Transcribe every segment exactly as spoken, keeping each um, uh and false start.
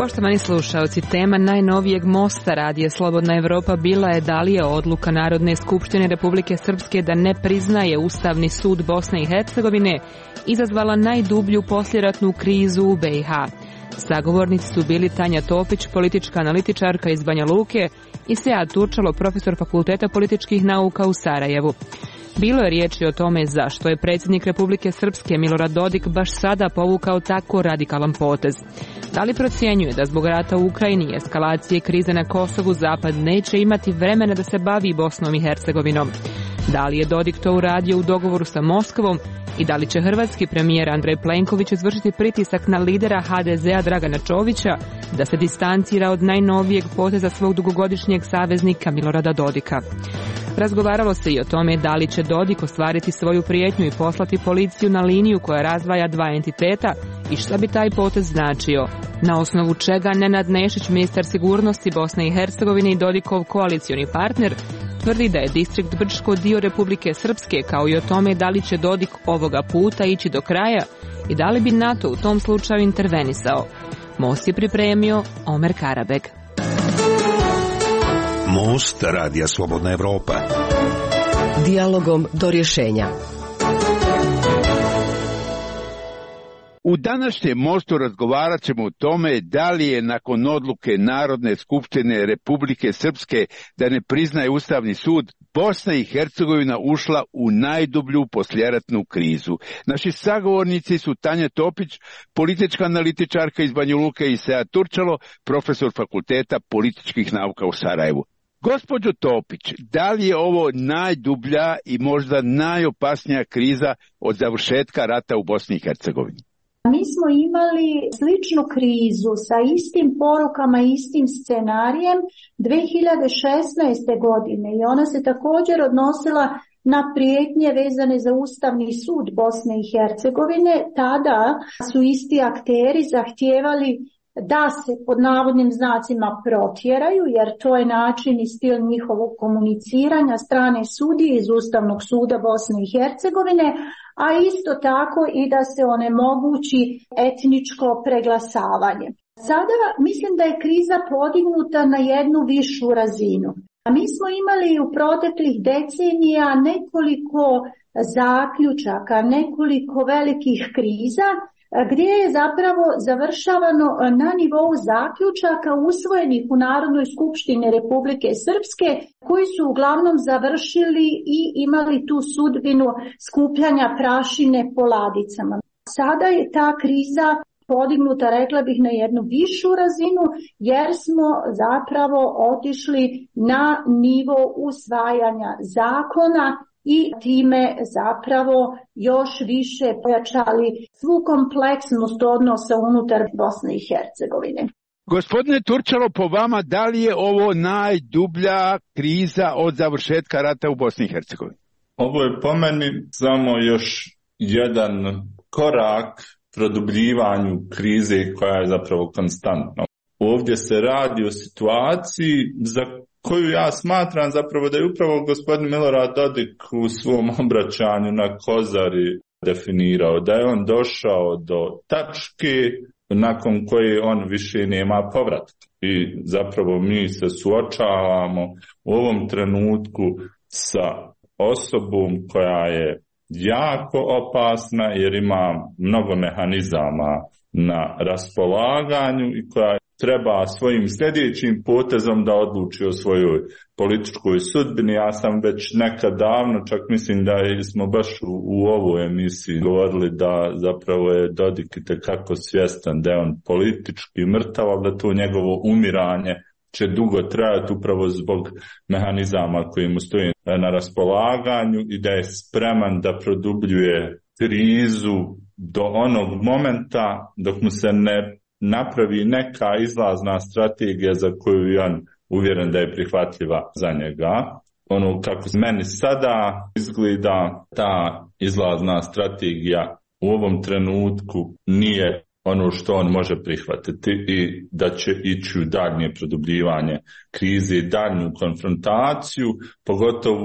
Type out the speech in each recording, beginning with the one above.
Poštovani slušaoci, tema najnovijeg mosta radija Slobodna Evropa bila je da li je odluka Narodne skupštine Republike Srpske da ne priznaje Ustavni sud Bosne i Hercegovine izazvala najdublju poslijeratnu krizu u B i H. Sagovornici su bili Tanja Topić, politička analitičarka iz Banja Luke, i Sead Turčalo, profesor Fakulteta političkih nauka u Sarajevu. Bilo je riječi o tome zašto je predsjednik Republike Srpske Milorad Dodik baš sada povukao tako radikalan potez. Da li procjenjuje da zbog rata u Ukrajini i eskalacije krize na Kosovu Zapad neće imati vremena da se bavi Bosnom i Hercegovinom? Da li je Dodik to uradio u dogovoru sa Moskvom i da li će hrvatski premijer Andrej Plenković izvršiti pritisak na lidera H D Z-a Dragana Čovića da se distancira od najnovijeg poteza svog dugogodišnjeg saveznika Milorada Dodika? Razgovaralo se i o tome da li će Dodik ostvariti svoju prijetnju i poslati policiju na liniju koja razdvaja dva entiteta i šta bi taj potez značio. Na osnovu čega Nenad Nešić, ministar sigurnosti Bosne i Hercegovine i Dodikov koalicioni partner, tvrdi da je distrikt Brčko dio Republike Srpske, kao i o tome da li će Dodik ovoga puta ići do kraja i da li bi NATO u tom slučaju intervenisao. Most je pripremio Omer Karabeg. Most radija Slobodna Evropa. Dijalogom do rješenja. U današnjem mostu razgovarat ćemo o tome da li je nakon odluke Narodne skupštine Republike Srpske da ne priznaje Ustavni sud, Bosna i Hercegovina ušla u najdublju poslijeratnu krizu. Naši sagovornici su Tanja Topić, politička analitičarka iz Banja Luke, i Sead Turčalo, profesor Fakulteta političkih nauka u Sarajevu. Gospođo Topić, da li je ovo najdublja i možda najopasnija kriza od završetka rata u Bosni i Hercegovini? Mi smo imali sličnu krizu sa istim porukama, istim scenarijem dvije hiljade šesnaeste. godine i ona se također odnosila na prijetnje vezane za Ustavni sud Bosne i Hercegovine. Tada su isti akteri zahtijevali da se pod navodnim znacima protjeraju, jer to je način i stil njihovog komuniciranja strane sudije iz Ustavnog suda Bosne i Hercegovine, a isto tako i da se onemogući etničko preglasavanje. Sada mislim da je kriza podignuta na jednu višu razinu. A mi smo imali u proteklih decenija nekoliko zaključaka, nekoliko velikih kriza, gdje je zapravo završavano na nivou zaključaka usvojenih u Narodnoj skupštini Republike Srpske, koji su uglavnom završili i imali tu sudbinu skupljanja prašine po ladicama. Sada je ta kriza podignuta, rekla bih, na jednu višu razinu, jer smo zapravo otišli na nivo usvajanja zakona i time zapravo još više pojačali svu kompleksnost odnosa unutar Bosne i Hercegovine. Gospodine Turčalo, po vama, da li je ovo najdublja kriza od završetka rata u Bosni i Hercegovini? Ovo je po meni samo još jedan korak produbljivanju krize koja je zapravo konstantna. Ovdje se radi o situaciji za koju ja smatram zapravo da je upravo gospodin Milorad Dodik u svom obraćanju na Kozari definirao, da je on došao do tačke nakon koje on više nema povratka. I zapravo mi se suočavamo u ovom trenutku sa osobom koja je jako opasna jer ima mnogo mehanizama na raspolaganju i koja treba svojim sljedećim potezom da odluči o svojoj političkoj sudbini. Ja sam već nekad davno, čak mislim da smo baš u, u ovoj emisiji govorili da zapravo je Dodik itekako svjestan da je on politički mrtav, ali da to njegovo umiranje će dugo trajati upravo zbog mehanizama koji mu stoje na raspolaganju i da je spreman da produbljuje krizu do onog momenta dok mu se ne napravi neka izlazna strategija za koju je on uvjeren da je prihvatljiva za njega. Ono kako meni sada izgleda, ta izlazna strategija u ovom trenutku nije ono što on može prihvatiti i da će ići u daljnje produbljivanje krize i daljnju konfrontaciju, pogotovo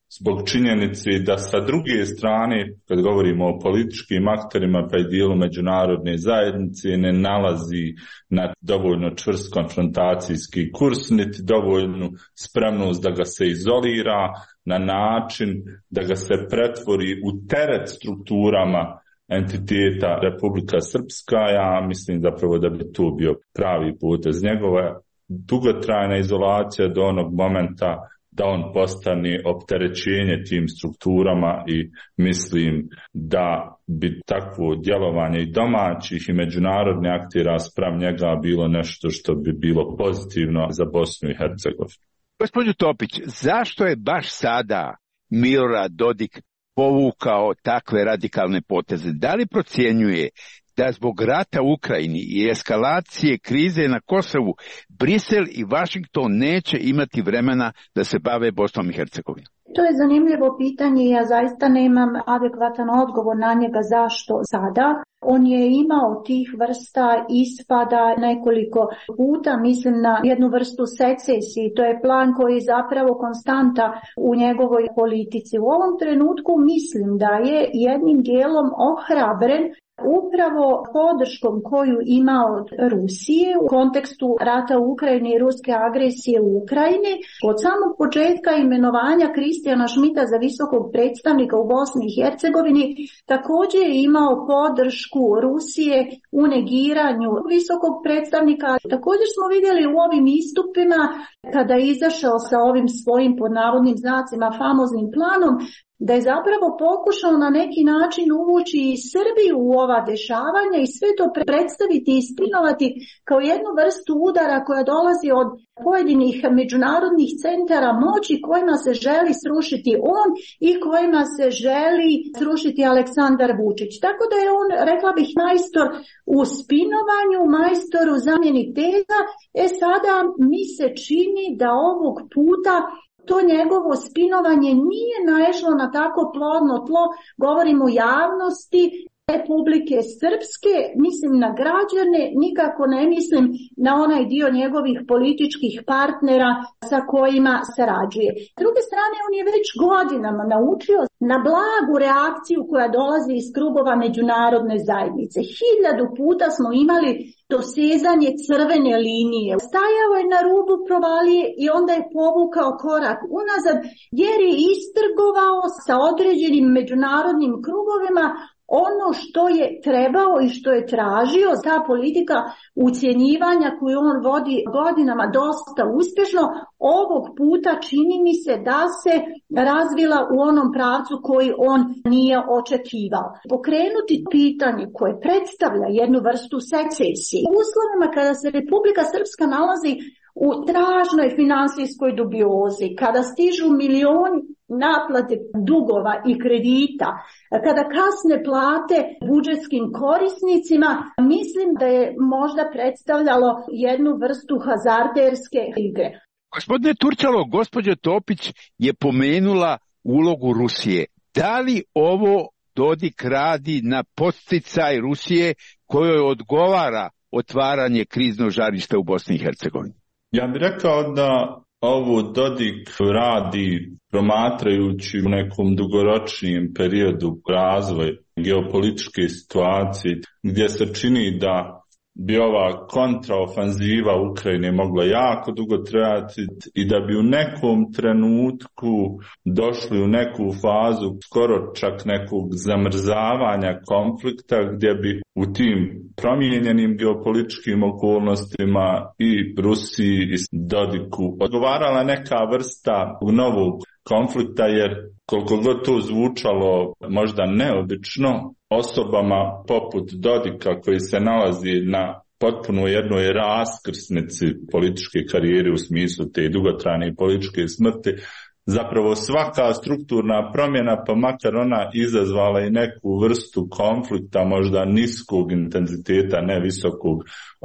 zbog činjenice da sa druge strane, kad govorimo o političkim akterima pa i dijelu međunarodne zajednice, ne nalazi na dovoljno čvrst konfrontacijski kurs, niti dovoljnu spremnost da ga se izolira na način da ga se pretvori u teret strukturama entiteta Republika Srpska. Ja mislim zapravo da bi tu bio pravi potez njegova dugotrajna izolacija do onog momenta da on postane opterećenje tim strukturama, i mislim da bi takvo djelovanje i domaćih i međunarodnih aktera spram njega bilo nešto što bi bilo pozitivno za Bosnu i Hercegovinu. Gospođo Topić, zašto je baš sada Milorad Dodik povukao takve radikalne poteze? Da li procjenjuje da zbog rata u Ukrajini i eskalacije krize na Kosovu Brisel i Washington neće imati vremena da se bave Bosnom i Hercegovinom? To je zanimljivo pitanje i ja zaista nemam adekvatan odgovor na njega zašto sada. On je imao tih vrsta ispada nekoliko puta, mislim na jednu vrstu secesije. To je plan koji je zapravo konstanta u njegovoj politici. U ovom trenutku mislim da je jednim dijelom ohrabren upravo podrškom koju ima od Rusije u kontekstu rata u Ukrajini i ruske agresije u Ukrajini. Od samog početka imenovanja Kristijana Šmita za visokog predstavnika u Bosni i Hercegovini također je imao podršku Rusije u negiranju visokog predstavnika. Također smo vidjeli u ovim istupima kada je izašao sa ovim svojim pod navodnim znacima famoznim planom, da je zapravo pokušao na neki način uvući i Srbiju u ova dešavanja i sve to predstaviti i ispinovati kao jednu vrstu udara koja dolazi od pojedinih međunarodnih centara moći kojima se želi srušiti on i kojima se želi srušiti Aleksandar Vučić. Tako da je on, rekla bih, majstor u spinovanju, majstor u zamjeni teza. E sada mi se čini da ovog puta to njegovo spinovanje nije naišlo na tako plodno tlo, govorim o javnosti Republike Srpske, mislim na građane, nikako ne mislim na onaj dio njegovih političkih partnera sa kojima sarađuje. S druge strane, on je već godinama naučio na blagu reakciju koja dolazi iz krugova međunarodne zajednice. Hiljadu puta smo imali dosezanje crvene linije. Stajao je na rubu provalije i onda je povukao korak unazad jer je istrgovao sa određenim međunarodnim krugovima ono što je trebao i što je tražio. Ta politika ucjenjivanja koju on vodi godinama dosta uspješno, ovog puta čini mi se da se razvila u onom pravcu koji on nije očekivao. Pokrenuti pitanje koje predstavlja jednu vrstu secesije u uslovima kada se Republika Srpska nalazi u strašnoj finansijskoj dubiozi, kada stižu milioni naplate dugova i kredita, kada kasne plate budžetskim korisnicima, mislim da je možda predstavljalo jednu vrstu hazarderske igre. Gospodine Turčalo, gospođa Topić je pomenula ulogu Rusije. Da li ovo Dodik radi na podsticaj Rusije kojoj odgovara otvaranje kriznog žarišta u Bosni i Hercegovini? Ja bih rekao da ovo Dodik radi promatrajući u nekom dugoročnijem periodu razvoj geopolitičke situacije, gdje se čini da bi ova kontraofanziva Ukrajine mogla jako dugo trajati i da bi u nekom trenutku došli u neku fazu skoro čak nekog zamrzavanja konflikta, gdje bi u tim promijenjenim geopolitičkim okolnostima i Rusiji i Dodiku odgovarala neka vrsta novog konflikta, jer koliko god to zvučalo možda neobično, osobama poput Dodika koji se nalazi na potpuno jednoj raskrsnici političke karijere u smislu te dugotrajne političke smrti, zapravo svaka strukturna promjena, pa makar ona izazvala i neku vrstu konflikta, možda niskog intenziteta, ne visokog,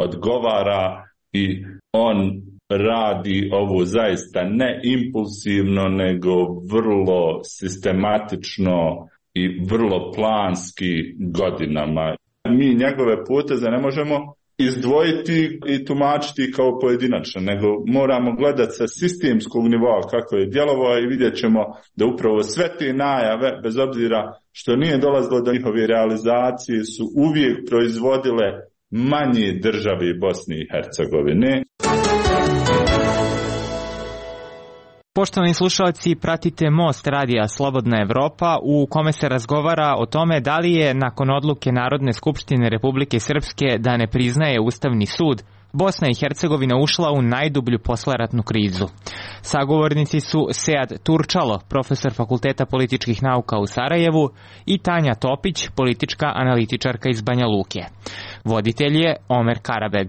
odgovara i on radi ovo zaista ne impulsivno, nego vrlo sistematično i vrlo planski godinama. Mi njegove poteze ne možemo izdvojiti i tumačiti kao pojedinačno, nego moramo gledati sa sistemskog nivoa kako je djelovao i vidjet ćemo da upravo sve te najave, bez obzira što nije dolazilo do njihove realizacije, su uvijek proizvodile manje države Bosne i Hercegovine. Poštovani slušalci, pratite Most radija Slobodna Evropa u kome se razgovara o tome da li je nakon odluke Narodne skupštine Republike Srpske da ne priznaje Ustavni sud, Bosna i Hercegovina ušla u najdublju posleratnu krizu. Sagovornici su Sead Turčalo, profesor Fakulteta političkih nauka u Sarajevu, i Tanja Topić, politička analitičarka iz Banja Luke. Voditelj je Omer Karabeg.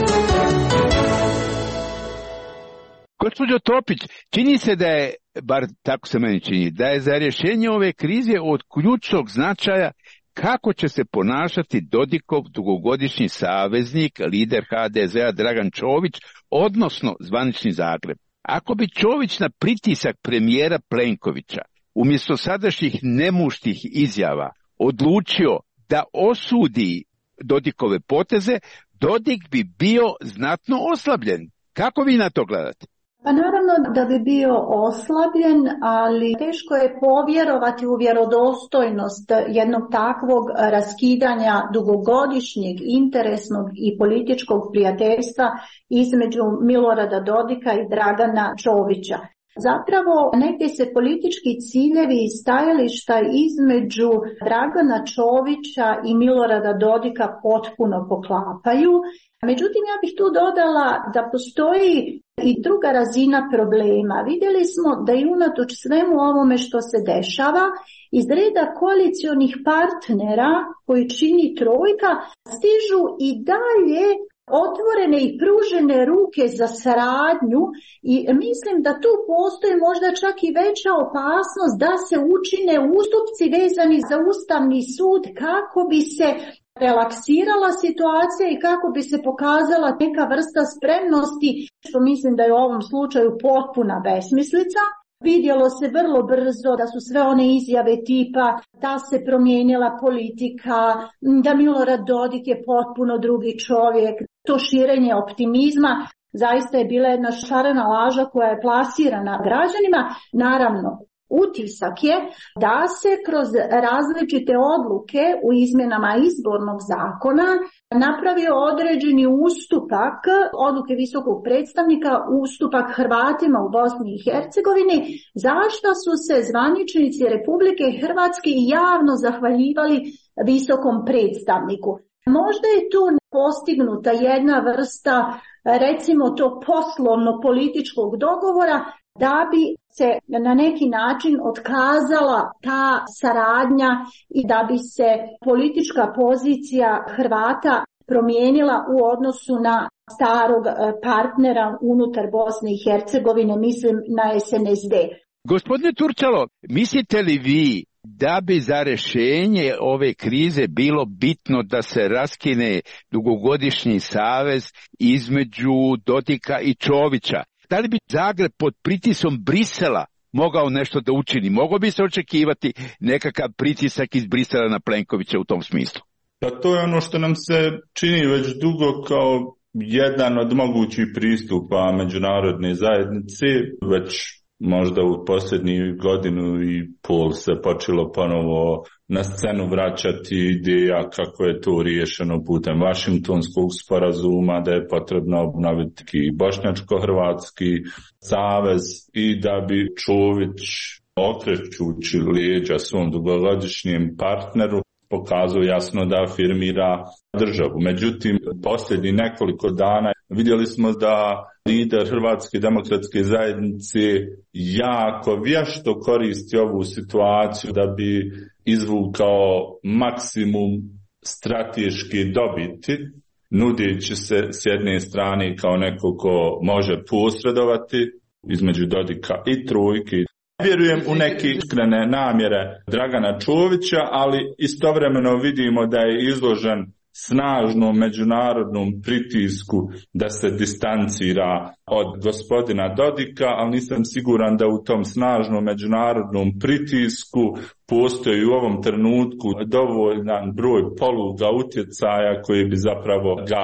Gospođo Topić, čini se da je, bar tako se meni čini, da je za rješenje ove krize od ključnog značaja kako će se ponašati Dodikov dugogodišnji saveznik, lider ha de zea Dragan Čović, odnosno zvanični Zagreb. Ako bi Čović na pritisak premijera Plenkovića umjesto sadašnjih nemuštih izjava odlučio da osudi Dodikove poteze, Dodik bi bio znatno oslabljen. Kako vi na to gledate? Pa naravno da bi bio oslabljen, ali teško je povjerovati u vjerodostojnost jednog takvog raskidanja dugogodišnjeg interesnog i političkog prijateljstva između Milorada Dodika i Dragana Čovića. Zapravo negdje se politički ciljevi i stajališta između Dragana Čovića i Milorada Dodika potpuno poklapaju. Međutim, ja bih tu dodala da postoji i druga razina problema. Vidjeli smo da i unatoč svemu ovome što se dešava, iz reda koalicionih partnera koji čini trojka stižu i dalje otvorene i pružene ruke za saradnju i mislim da tu postoji možda čak i veća opasnost da se učine ustupci vezani za Ustavni sud kako bi se relaksirala situacija i kako bi se pokazala neka vrsta spremnosti, što mislim da je u ovom slučaju potpuna besmislica. Vidjelo se vrlo brzo da su sve one izjave tipa da se promijenila politika, da Milorad Dodik je potpuno drugi čovjek. To širenje optimizma zaista je bila jedna šarena laža koja je plasirana građanima. Naravno, utisak je da se kroz različite odluke u izmjenama izbornog zakona napravio određeni ustupak, odluke visokog predstavnika, ustupak Hrvatima u Bosni i Hercegovini, zašto su se zvaničnici Republike Hrvatske javno zahvaljivali visokom predstavniku. Možda je tu postignuta jedna vrsta, recimo to poslovno-političkog dogovora, da bi se na neki način otkazala ta saradnja i da bi se politička pozicija Hrvata promijenila u odnosu na starog partnera unutar Bosne i Hercegovine, mislim na es en es de. Gospodine Turčalo, mislite li vi da bi za rješenje ove krize bilo bitno da se raskine dugogodišnji savez između Dodika i Čovića? Da li bi Zagreb pod pritisom Brisela mogao nešto da učini? Mogao bi se očekivati nekakav pritisak iz Brisela na Plenkovića u tom smislu? Pa to je ono što nam se čini već dugo kao jedan od mogućih pristupa međunarodne zajednice. Već možda u posljednjih godinu i pol se počelo ponovo na scenu vraćati ideja kako je to riješeno putem Vašingtonskog sporazuma, da je potrebno obnoviti bošnjačko-hrvatski savez i da bi Čović, okrećući leđa svom dugogodišnjem partneru, pokazao jasno da afirmira državu. Međutim, posljednjih nekoliko dana vidjeli smo da lider Hrvatske demokratske zajednice jako vješto koristi ovu situaciju da bi izvukao maksimum strateške dobiti, nudeći se s jedne strane kao neko ko može posredovati između Dodika i trojke. Vjerujem u neke iskrene namjere Dragana Čovića, ali istovremeno vidimo da je izložen snažnom međunarodnom pritisku da se distancira od gospodina Dodika, ali nisam siguran da u tom snažnom međunarodnom pritisku postoji u ovom trenutku dovoljan broj poluga utjecaja koji bi zapravo ga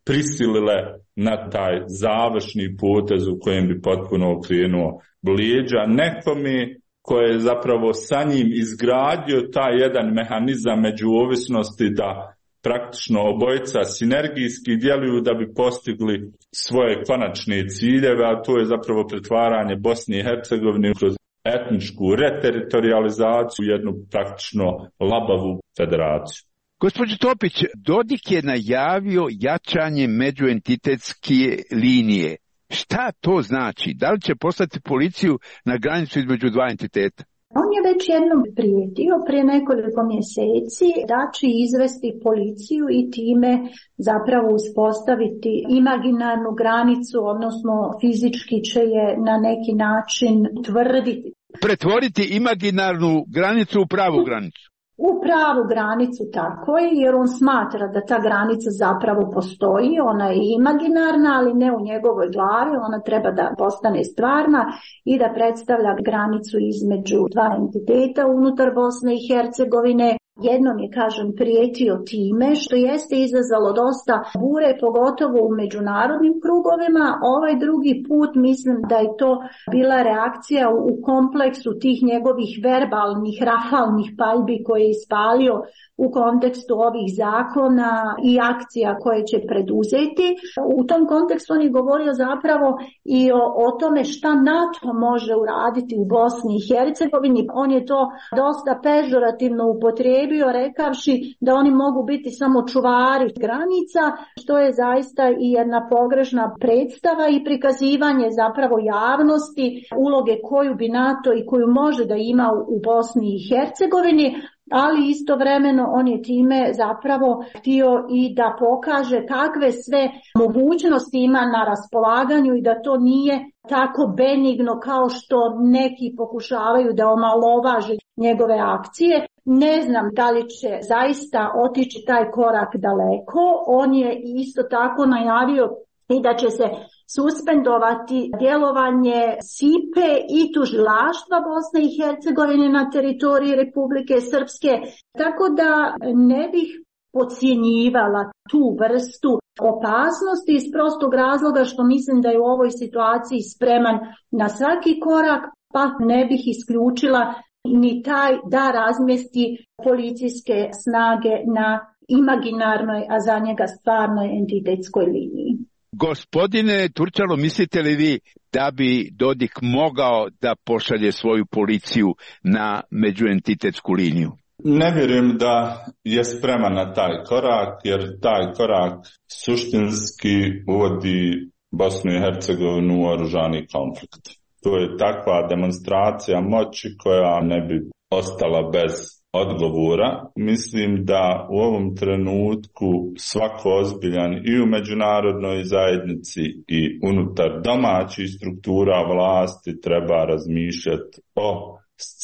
prisilile na taj završni potez u kojem bi potpuno okrenuo leđa nekome koje je zapravo sa njim izgradio taj jedan mehanizam međuovisnosti da praktično obojica sinergijski djeluju da bi postigli svoje konačne ciljeve, a to je zapravo pretvaranje Bosne i Hercegovine kroz etničku reteritorializaciju, jednu praktično labavu federaciju. Gospođo Topić, Dodik je najavio jačanje međuentitetske linije. Šta to znači? Da li će poslati policiju na granicu između dva entiteta? On je već jednom prijetio prije nekoliko mjeseci da će izvesti policiju i time zapravo uspostaviti imaginarnu granicu, odnosno fizički će je na neki način tvrditi. Pretvoriti imaginarnu granicu u pravu granicu. U pravu granicu, tako je, jer on smatra da ta granica zapravo postoji, ona je imaginarna, ali ne u njegovoj glavi, ona treba da postane stvarna i da predstavlja granicu između dva entiteta unutar Bosne i Hercegovine. Jednom je, kažem, prijetio time, što jeste izazvalo dosta bure, pogotovo u međunarodnim krugovima. Ovaj drugi put mislim da je to bila reakcija u kompleksu tih njegovih verbalnih, rafalnih paljbi koje je ispalio u kontekstu ovih zakona i akcija koje će preduzeti. U tom kontekstu on je govorio zapravo i o, o tome šta NATO može uraditi u Bosni i Hercegovini. On je to dosta pežorativno upotrijebio, rekavši da oni mogu biti samo čuvari granica, što je zaista i jedna pogrešna predstava i prikazivanje zapravo javnosti uloge koju bi NATO i koju može da ima u Bosni i Hercegovini, ali istovremeno on je time zapravo htio i da pokaže kakve sve mogućnosti ima na raspolaganju i da to nije tako benigno kao što neki pokušavaju da omalovaže njegove akcije. Ne znam da li će zaista otići taj korak daleko. On je isto tako najavio i da će se suspendovati djelovanje S I P E i tužilaštva Bosne i Hercegovine na teritoriji Republike Srpske, tako da ne bih podcjenjivala tu vrstu opasnosti iz prostog razloga što mislim da je u ovoj situaciji spreman na svaki korak, pa ne bih isključila ni taj da razmjesti policijske snage na imaginarnoj, a za njega stvarnoj entitetskoj liniji. Gospodine Turčalo, mislite li vi da bi Dodik mogao da pošalje svoju policiju na međuentitetsku liniju? Ne vjerujem da je spreman na taj korak, jer taj korak suštinski uvodi Bosnu i Hercegovinu u oružani konflikt. To je takva demonstracija moći koja ne bi ostala bez odgovora. Mislim da u ovom trenutku svako ozbiljan i u međunarodnoj zajednici i unutar domaćih struktura vlasti treba razmišljati o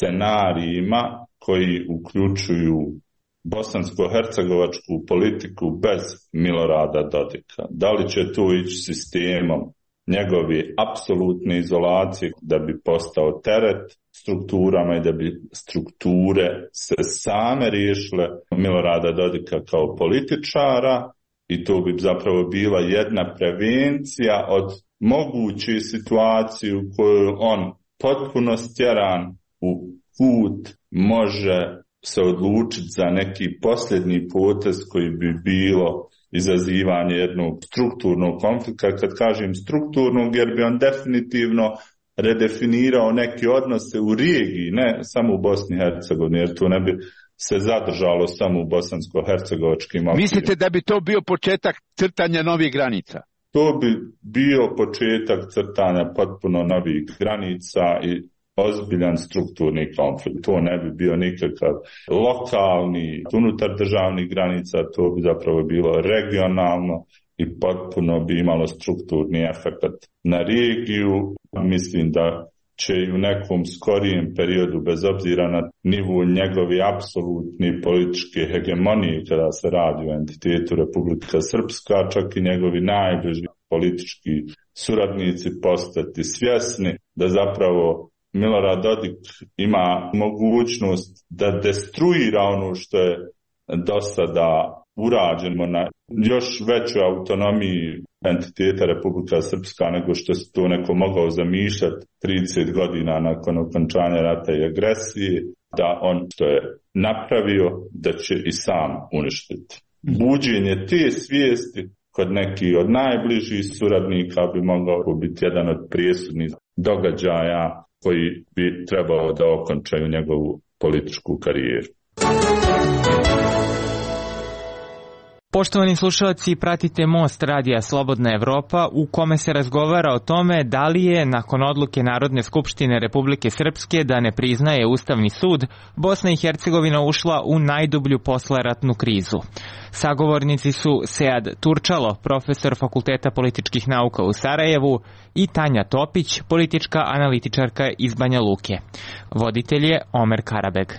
scenarijima koji uključuju bosansko-hercegovačku politiku bez Milorada Dodika. Da li će tu ići sistemom njegove apsolutne izolacije da bi postao teret strukturama i da bi strukture se same riješile Milorada Dodika kao političara, i to bi zapravo bila jedna prevencija od moguće situacije u kojoj on potpuno stjeran u put može se odlučiti za neki posljednji potez koji bi bilo izazivanje jednog strukturnog konflikta. Kad kažem strukturnog, jer bi on definitivno redefinirao neke odnose u regiji, ne samo u Bosni i Hercegovini, jer to ne bi se zadržalo samo u bosansko-hercegovačkim okvirima. Mislite da bi to bio početak crtanja novih granica? To bi bio početak crtanja potpuno novih granica i ozbiljan strukturni konflikt. To ne bi bio nikakav lokalni, unutar državnih granica, to bi zapravo bilo regionalno i potpuno bi imalo strukturni efekt na regiju. Mislim da će i u nekom skorijem periodu, bez obzira na nivu njegove apsolutne političke hegemonije kada se radi o entitetu Republika Srpska, čak i njegovi najbliži politički suradnici postati svjesni da zapravo Milorad Dodik ima mogućnost da destruira ono što je do sada urađeno na još većoj autonomiji entiteta Republika Srpska nego što se to neko mogao zamišljati trideset godina nakon okončanja rata i agresije, da on što je napravio da će i sam uništiti. Buđenje te svijesti kod nekih od najbližih suradnika bi mogao biti jedan od presudnih događaja koji bi trebao da okončaju njegovu političku karijeru. Poštovani slušalci, pratite Most radija Slobodna Evropa u kome se razgovara o tome da li je nakon odluke Narodne skupštine Republike Srpske da ne priznaje Ustavni sud, Bosna i Hercegovina ušla u najdublju posleratnu krizu. Sagovornici su Sead Turčalo, profesor Fakulteta političkih nauka u Sarajevu, i Tanja Topić, politička analitičarka iz Banja Luke. Voditelj je Omer Karabeg.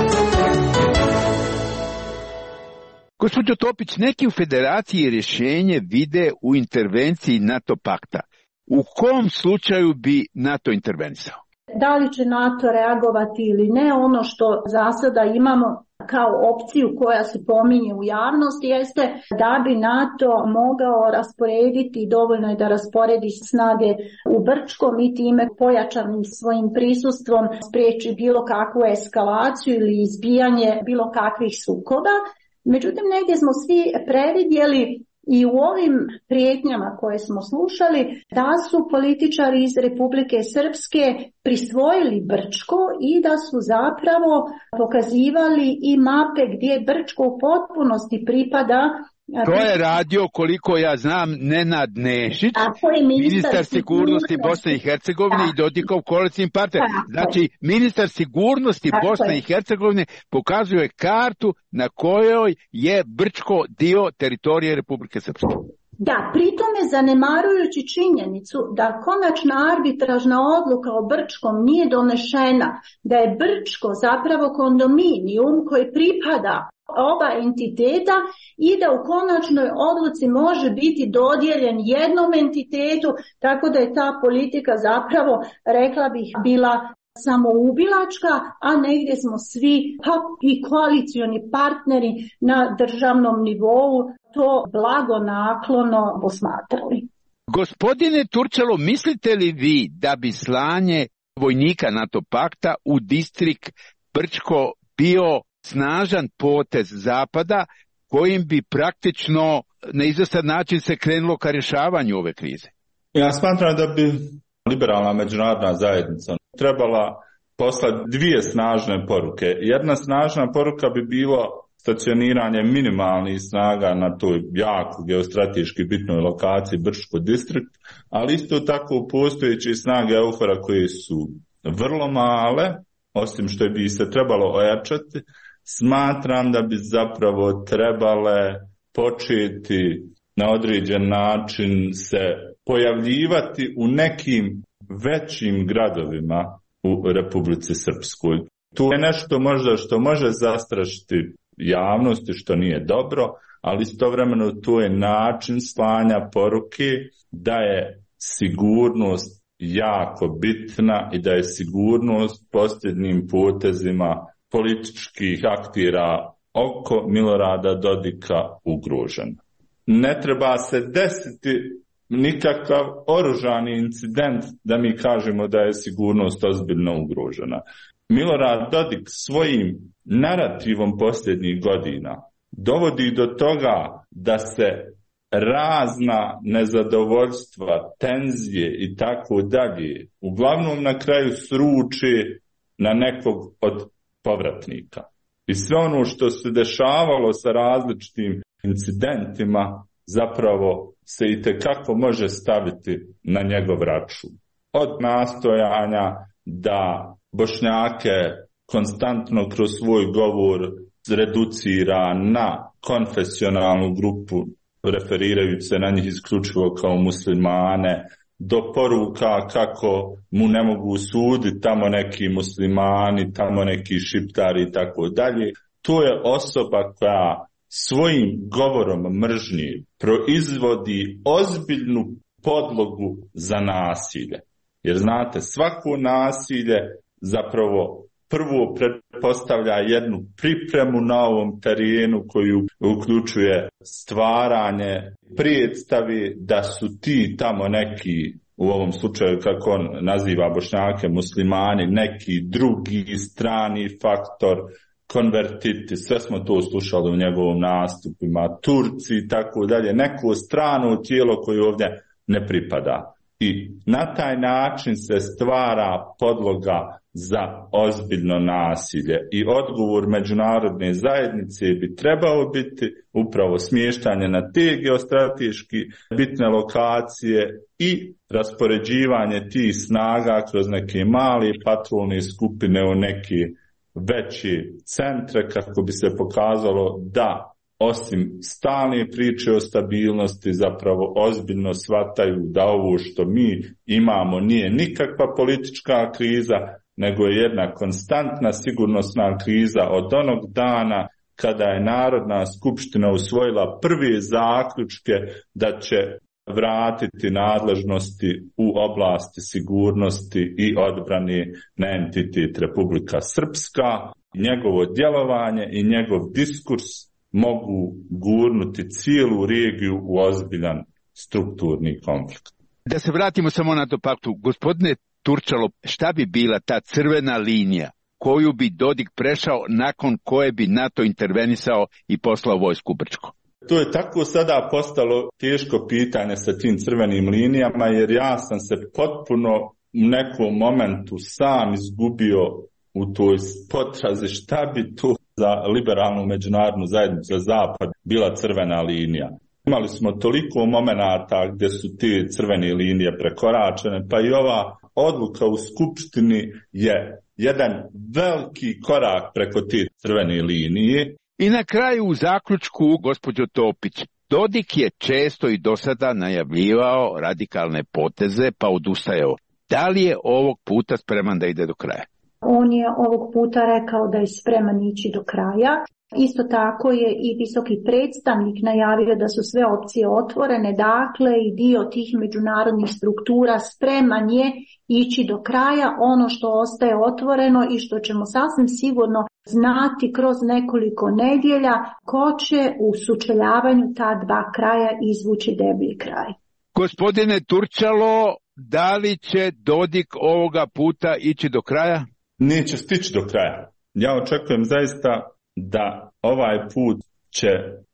Gospođo Topić, neki u Federaciji rješenje vide u intervenciji NATO pakta. U kom slučaju bi NATO intervenisao? Da li će NATO reagovati ili ne, ono što za sada imamo kao opciju koja se pominje u javnosti jeste da bi NATO mogao rasporediti, dovoljno je da rasporedi snage u Brčkom i time pojačanim svojim prisustvom spriječi bilo kakvu eskalaciju ili izbijanje bilo kakvih sukoba. Međutim, negdje smo svi previdjeli i u ovim prijetnjama koje smo slušali da su političari iz Republike Srpske prisvojili Brčko i da su zapravo pokazivali i mape gdje Brčko u potpunosti pripada. To je radio, koliko ja znam, Nenad Nešić, ministar sigurnosti Bosne i Hercegovine i Dodikov koalicijni partner. Znači, ministar sigurnosti Bosne i Hercegovine pokazuje kartu na kojoj je Brčko dio teritorije Republike Srpske. Da, pritome zanemarujući činjenicu da konačna arbitražna odluka o Brčkom nije donešena, da je Brčko zapravo kondominijum koji pripada oba entiteta i da u konačnoj odluci može biti dodijeljen jednom entitetu, tako da je ta politika zapravo, rekla bih, bila samoubilačka, a negdje smo svi, pa i koalicioni partneri na državnom nivou to blagonaklono posmatrali. Gospodine Turčalo, mislite li vi da bi slanje vojnika NATO pakta u distrikt Brčko bio snažan potez Zapada kojim bi praktično na izvestan način se krenulo ka rješavanju ove krize? Ja smatram da bi liberalna međunarodna zajednica trebala poslati dvije snažne poruke. Jedna snažna poruka bi bilo stacioniranje minimalnih snaga na toj jako geostrateški bitnoj lokaciji Brčko distrikt, ali isto tako postojeće snage EUFOR-a koje su vrlo male, osim što bi se trebalo ojačati. Smatram da bi zapravo trebale početi na određen način se pojavljivati u nekim većim gradovima u Republici Srpskoj. Tu je nešto možda što može zastrašiti javnosti, što nije dobro, ali istovremeno tu je način slanja poruke da je sigurnost jako bitna i da je sigurnost posljednjim potezima političkih aktera oko Milorada Dodika ugrožena. Ne treba se desiti nikakav oružani incident da mi kažemo da je sigurnost ozbiljno ugrožena. Milorad Dodik svojim narativom posljednjih godina dovodi do toga da se razna nezadovoljstva, tenzije i tako dalje uglavnom na kraju sruče na nekog od povratnika. I sve ono što se dešavalo sa različitim incidentima zapravo se itekako može staviti na njegov račun. Od nastojanja da Bošnjake konstantno kroz svoj govor reducira na konfesionalnu grupu, referirajući se na njih isključivo kao muslimane, do poruka kako mu ne mogu suditi tamo neki muslimani, tamo neki šiptari i tako dalje. To je osoba koja svojim govorom mržnje proizvodi ozbiljnu podlogu za nasilje. Jer znate, svako nasilje zapravo prvo pretpostavlja jednu pripremu na ovom terenu koju uključuje stvaranje predstavi da su ti tamo neki, u ovom slučaju kako on naziva Bošnjake, muslimani, neki drugi strani faktor, konvertiti, sve smo to slušali u njegovom nastupima, Turci i tako dalje, neko strano tijelo koje ovdje ne pripada. I na taj način se stvara podloga za ozbiljno nasilje i odgovor međunarodne zajednice bi trebao biti upravo smještanje na te geostrateški bitne lokacije i raspoređivanje tih snaga kroz neke male patrolne skupine u neke veće centre kako bi se pokazalo da osim stalne priče o stabilnosti zapravo ozbiljno shvataju da ovo što mi imamo nije nikakva politička kriza, nego je jedna konstantna sigurnosna kriza od onog dana kada je Narodna skupština usvojila prve zaključke da će vratiti nadležnosti u oblasti sigurnosti i odbrane na entitet Republika Srpska. Njegovo djelovanje i njegov diskurs mogu gurnuti cijelu regiju u ozbiljan strukturni konflikt. Da se vratimo samo na to paktu. Gospodine Turčalo, šta bi bila ta crvena linija koju bi Dodik prešao nakon koje bi NATO intervenisao i poslao vojsku u Brčko? To je tako sada postalo teško pitanje sa tim crvenim linijama, jer ja sam se potpuno u nekom momentu sam izgubio u toj potrazi šta bi to za liberalnu međunarodnu zajednicu, za Zapad, bila crvena linija. Imali smo toliko momenata gdje su te crvene linije prekoračene, pa i ova odluka u Skupštini je jedan veliki korak preko te crvene linije. I na kraju u zaključku, gospođo Topić, Dodik je često i do sada najavljivao radikalne poteze pa odustajao. Da li je ovog puta spreman da ide do kraja? On je ovog puta rekao da je spreman ići do kraja. Isto tako je i visoki predstavnik najavio da su sve opcije otvorene, dakle i dio tih međunarodnih struktura spreman je ići do kraja. Ono što ostaje otvoreno i što ćemo sasvim sigurno znati kroz nekoliko nedjelja, ko će u sučeljavanju ta dva kraja izvući deblji kraj. Gospodine Turčalo, da li će Dodik ovoga puta ići do kraja? Neće stići do kraja. Ja očekujem zaista da ovaj put će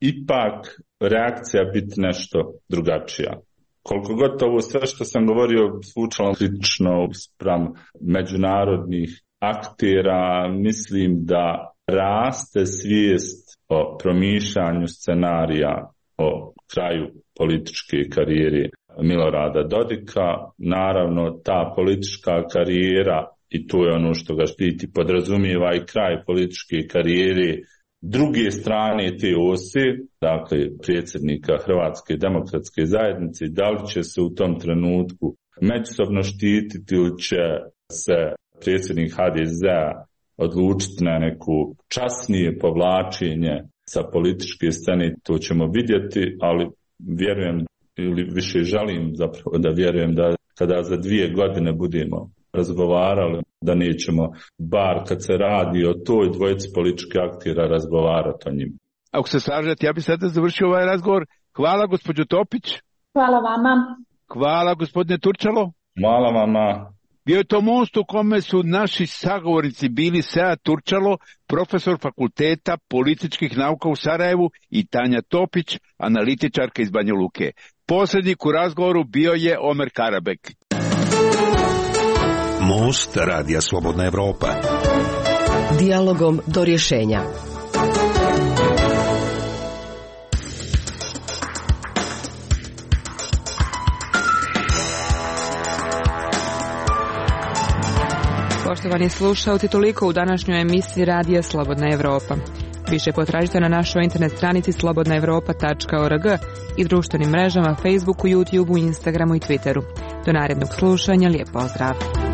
ipak reakcija biti nešto drugačija. Koliko god ovo sve što sam govorio zvučalo kritično spram međunarodnih aktera, mislim da raste svijest o promišljanju scenarija o kraju političke karijere Milorada Dodika. Naravno, ta politička karijera, i to je ono što ga štiti, podrazumijeva i kraj političke karijere druge strane te ose, dakle predsjednika Hrvatske demokratske zajednice. Da li će se u tom trenutku međusobno štititi ili će se predsjednik ha de zea odlučiti na neku časnije povlačenje sa političke scene, to ćemo vidjeti, ali vjerujem ili više želim zapravo da vjerujem da kada za dvije godine budemo razgovarali, da nećemo, bar kad se radi o toj dvojici političkih aktera, razgovarati o njim. Ako se slažete, ja bih sada završio ovaj razgovor. Hvala gospođo Topić. Hvala vama. Hvala gospodine Turčalo. Hvala vama. Bio je to most u kome su naši sagovornici bili Sead Turčalo, profesor Fakulteta političkih nauka u Sarajevu, i Tanja Topić, analitičarka iz Banja Luke. Posrednik u razgovoru bio je Omer Karabek. Most Radija Slobodna Evropa. Dijalogom do rješenja. Poštovani slušalci, toliko u današnjoj emisiji Radija Slobodna Evropa. Više potražite na našoj internet stranici slobodna evropa tačka org i društvenim mrežama Facebooku, YouTubeu, Instagramu i Twitteru. Do narednog slušanja, lijep pozdrav.